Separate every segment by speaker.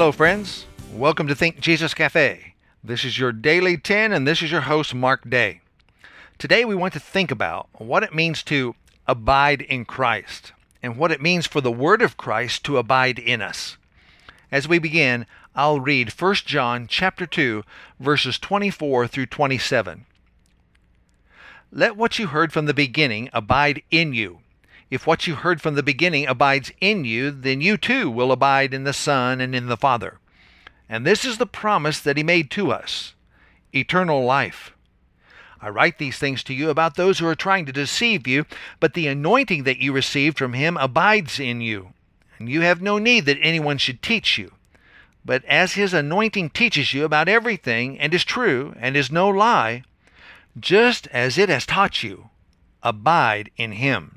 Speaker 1: Hello, friends. Welcome to Think Jesus Cafe. This is your Daily 10, and this is your host, Mark Day. Today, we want to think about what it means to abide in Christ and what it means for the Word of Christ to abide in us. As we begin, I'll read 1 John chapter 2, verses 24 through 27. Let what you heard from the beginning abide in you. If what you heard from the beginning abides in you, then you too will abide in the Son and in the Father. And this is the promise that He made to us, eternal life. I write these things to you about those who are trying to deceive you, but the anointing that you received from Him abides in you, and you have no need that anyone should teach you. But as His anointing teaches you about everything, and is true, and is no lie, just as it has taught you, abide in Him.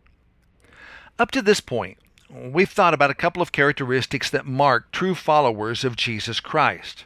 Speaker 1: Up to this point, we've thought about a couple of characteristics that mark true followers of Jesus Christ.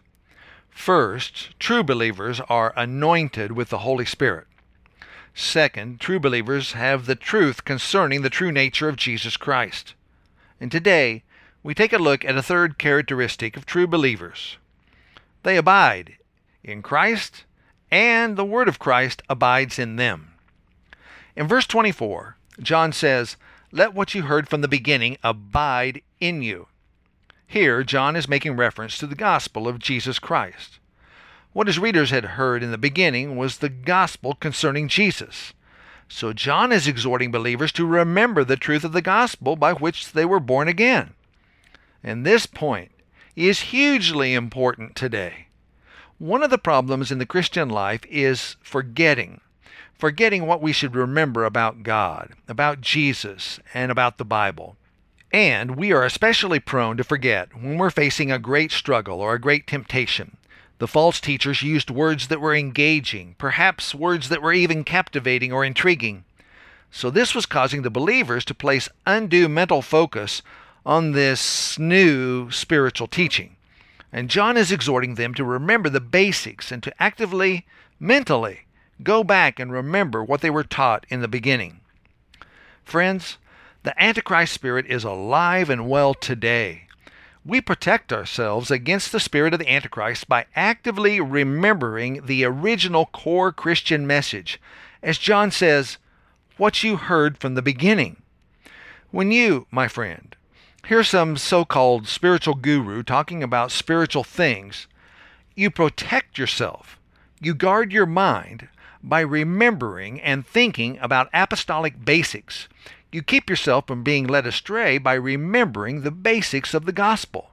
Speaker 1: First, true believers are anointed with the Holy Spirit. Second, true believers have the truth concerning the true nature of Jesus Christ. And today, we take a look at a third characteristic of true believers. They abide in Christ, and the Word of Christ abides in them. In verse 24, John says, "Let what you heard from the beginning abide in you." Here, John is making reference to the gospel of Jesus Christ. What his readers had heard in the beginning was the gospel concerning Jesus. So John is exhorting believers to remember the truth of the gospel by which they were born again. And this point is hugely important today. One of the problems in the Christian life is forgetting what we should remember about God, about Jesus, and about the Bible. And we are especially prone to forget when we're facing a great struggle or a great temptation. The false teachers used words that were engaging, perhaps words that were even captivating or intriguing. So this was causing the believers to place undue mental focus on this new spiritual teaching. And John is exhorting them to remember the basics and to actively, mentally, go back and remember what they were taught in the beginning. Friends, the Antichrist spirit is alive and well today. We protect ourselves against the spirit of the Antichrist by actively remembering the original core Christian message. As John says, what you heard from the beginning. When you, my friend, hear some so-called spiritual guru talking about spiritual things, you protect yourself. You guard your mind by remembering and thinking about apostolic basics. You keep yourself from being led astray by remembering the basics of the gospel.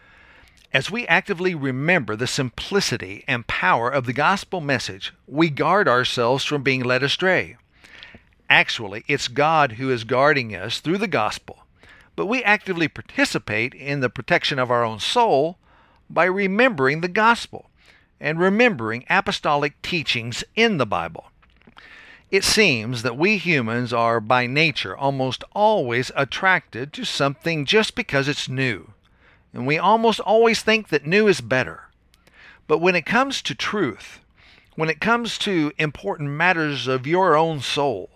Speaker 1: As we actively remember the simplicity and power of the gospel message, we guard ourselves from being led astray. Actually, it's God who is guarding us through the gospel, but we actively participate in the protection of our own soul by remembering the gospel and remembering apostolic teachings in the Bible. It seems that we humans are by nature almost always attracted to something just because it's new, and we almost always think that new is better. But when it comes to truth, when it comes to important matters of your own soul,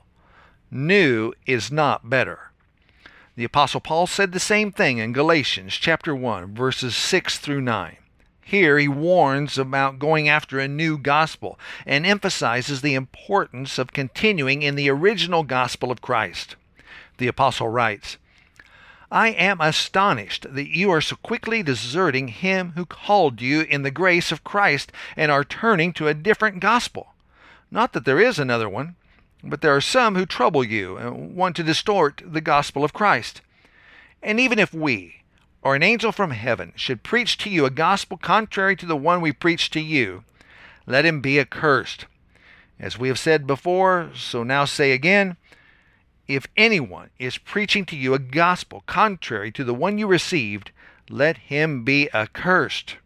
Speaker 1: new is not better. The Apostle Paul said the same thing in Galatians chapter 1, verses 6 through 9. Here he warns about going after a new gospel and emphasizes the importance of continuing in the original gospel of Christ. The apostle writes, "I am astonished that you are so quickly deserting Him who called you in the grace of Christ and are turning to a different gospel. Not that there is another one, but there are some who trouble you and want to distort the gospel of Christ. And even if we, or an angel from heaven, should preach to you a gospel contrary to the one we preach to you, let him be accursed. As we have said before, so now say again, if anyone is preaching to you a gospel contrary to the one you received, let him be accursed."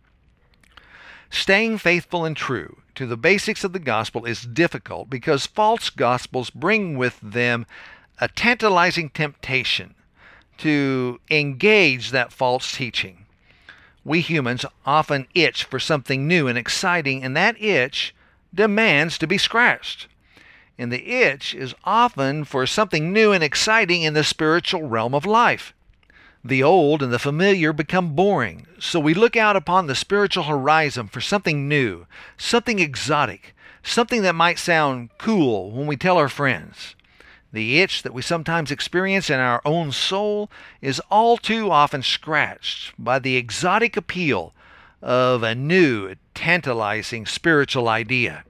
Speaker 1: Staying faithful and true to the basics of the gospel is difficult because false gospels bring with them a tantalizing temptation to engage that false teaching. We humans often itch for something new and exciting, and that itch demands to be scratched. And the itch is often for something new and exciting in the spiritual realm of life. The old and the familiar become boring, so we look out upon the spiritual horizon for something new, something exotic, something that might sound cool when we tell our friends. The itch that we sometimes experience in our own soul is all too often scratched by the exotic appeal of a new, tantalizing spiritual idea.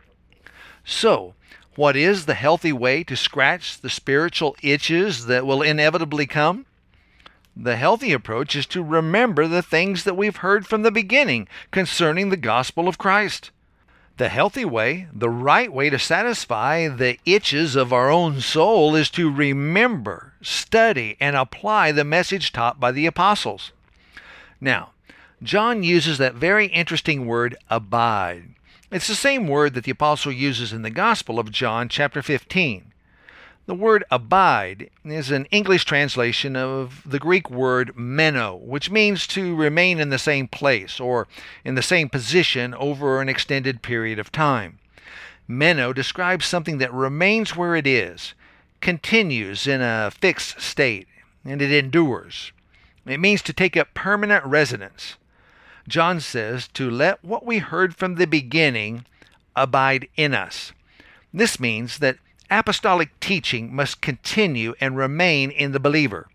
Speaker 1: So, what is the healthy way to scratch the spiritual itches that will inevitably come? The healthy approach is to remember the things that we've heard from the beginning concerning the gospel of Christ. The healthy way, the right way to satisfy the itches of our own soul is to remember, study, and apply the message taught by the apostles. Now, John uses that very interesting word, abide. It's the same word that the apostle uses in the Gospel of John, chapter 15. The word abide is an English translation of the Greek word meno, which means to remain in the same place or in the same position over an extended period of time. Meno describes something that remains where it is, continues in a fixed state, and it endures. It means to take up permanent residence. John says to let what we heard from the beginning abide in us. This means that apostolic teaching must continue and remain in the believer.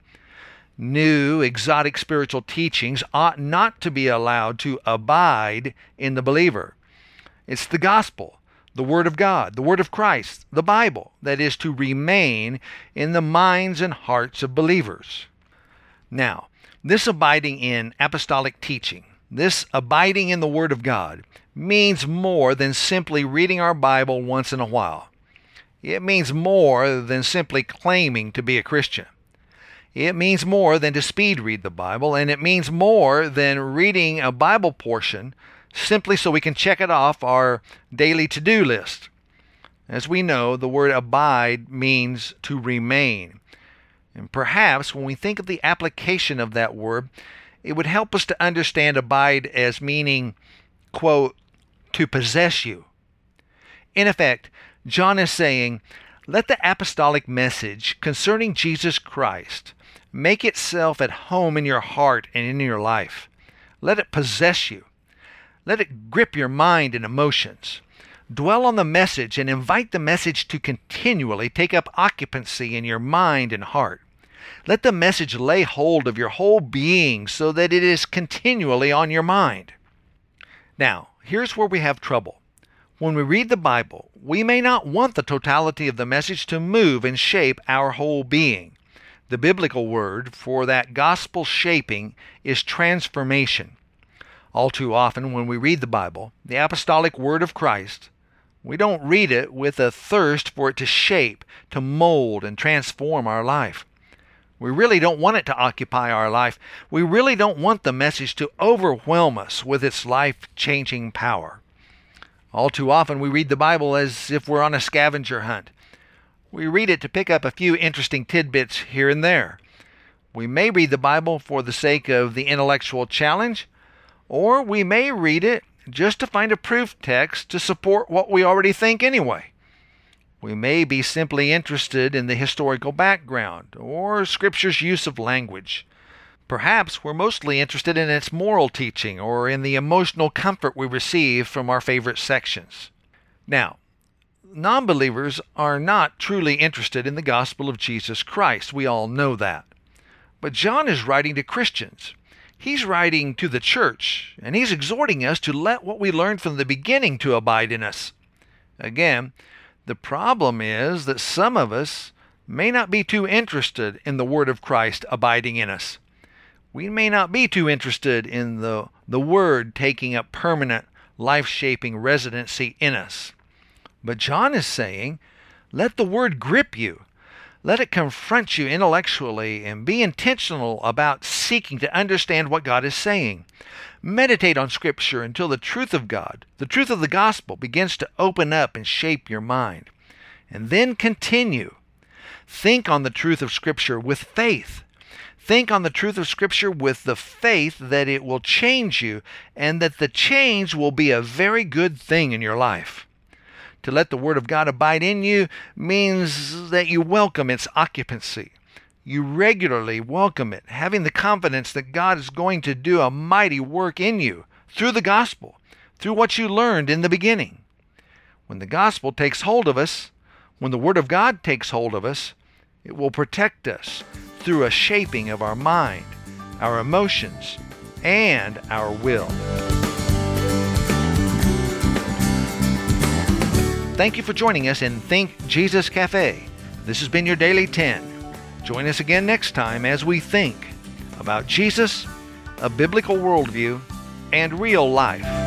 Speaker 1: New, exotic spiritual teachings ought not to be allowed to abide in the believer. It's the gospel, the Word of God, the Word of Christ, the Bible, that is to remain in the minds and hearts of believers. Now, this abiding in apostolic teaching, this abiding in the Word of God, means more than simply reading our Bible once in a while. It means more than simply claiming to be a Christian. It means more than to speed read the Bible, and it means more than reading a Bible portion simply so we can check it off our daily to-do list. As we know, the word abide means to remain. And perhaps when we think of the application of that word, it would help us to understand abide as meaning, quote, to possess you. In effect, John is saying, let the apostolic message concerning Jesus Christ make itself at home in your heart and in your life. Let it possess you. Let it grip your mind and emotions. Dwell on the message and invite the message to continually take up occupancy in your mind and heart. Let the message lay hold of your whole being so that it is continually on your mind. Now, here's where we have trouble. When we read the Bible, we may not want the totality of the message to move and shape our whole being. The biblical word for that gospel shaping is transformation. All too often when we read the Bible, the apostolic word of Christ, we don't read it with a thirst for it to shape, to mold, and transform our life. We really don't want it to occupy our life. We really don't want the message to overwhelm us with its life-changing power. All too often we read the Bible as if we're on a scavenger hunt. We read it to pick up a few interesting tidbits here and there. We may read the Bible for the sake of the intellectual challenge, or we may read it just to find a proof text to support what we already think anyway. We may be simply interested in the historical background or Scripture's use of language. Perhaps we're mostly interested in its moral teaching or in the emotional comfort we receive from our favorite sections. Now, non-believers are not truly interested in the gospel of Jesus Christ. We all know that. But John is writing to Christians. He's writing to the church, and he's exhorting us to let what we learned from the beginning to abide in us. Again, the problem is that some of us may not be too interested in the word of Christ abiding in us. We may not be too interested in the Word taking up permanent, life-shaping residency in us. But John is saying, let the Word grip you. Let it confront you intellectually and be intentional about seeking to understand what God is saying. Meditate on Scripture until the truth of God, the truth of the gospel, begins to open up and shape your mind. And then continue. Think on the truth of Scripture with faith. Think on the truth of Scripture with the faith that it will change you and that the change will be a very good thing in your life. To let the Word of God abide in you means that you welcome its occupancy. you regularly welcome it, having the confidence that God is going to do a mighty work in you through the gospel, through what you learned in the beginning. When the gospel takes hold of us, when the Word of God takes hold of us, it will protect us through a shaping of our mind, our emotions, and our will. Thank you for joining us in Think Jesus Cafe. This has been your Daily 10. Join us again next time as we think about Jesus, a biblical worldview, and real life.